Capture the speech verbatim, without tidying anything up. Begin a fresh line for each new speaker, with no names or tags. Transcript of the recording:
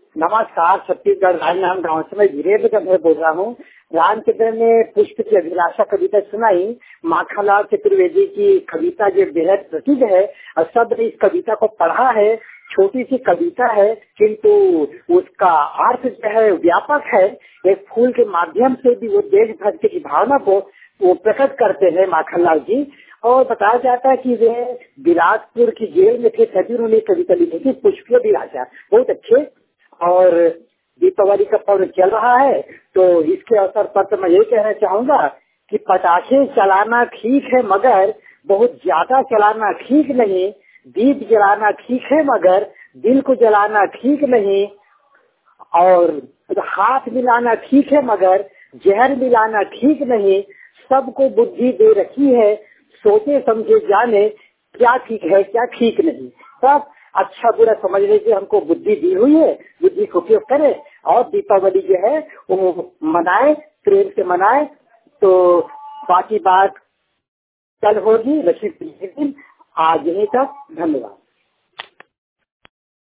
नमस्कार। छत्तीसगढ़ राजनाम गाँव से मैं वीरेंद्र चंद्र बोल रहा हूँ। रामचंद्र ने पुष्प की अभिलाषा कविता सुनाई। माखनलाल चतुर्वेदी की कविता जो बेहद प्रसिद्ध है और सबने इस कविता को पढ़ा है। छोटी सी कविता है किंतु उसका अर्थ जो है व्यापक है। एक फूल के माध्यम से भी वो देशभक्ति की भावना को वो प्रकट करते हैं माखनलाल जी। और बताया जाता है कि वे बिलासपुर की जेल में थे तभी उन्होंने कविता लिखी थी पुष्प की अभिलाषा। बहुत अच्छे। और दीपावली का पर्व चल रहा है तो इसके अवसर पर तो मैं ये कहना चाहूंगा कि पटाखे चलाना ठीक है मगर बहुत ज्यादा चलाना ठीक नहीं। दीप जलाना ठीक है मगर दिल को जलाना ठीक नहीं। और हाथ मिलाना ठीक है मगर जहर मिलाना ठीक नहीं। सबको बुद्धि दे रखी है, सोचे समझे जाने क्या ठीक है क्या ठीक नहीं। सब अच्छा बुरा समझने की हमको बुद्धि दी हुई है, बुद्धि को उपयोग करें और दीपावली जो है वो मनाए, प्रेम से मनाए। तो बाकी बात कल होगी लक्ष्मी पूजन के दिन। आज यहीं तक, धन्यवाद।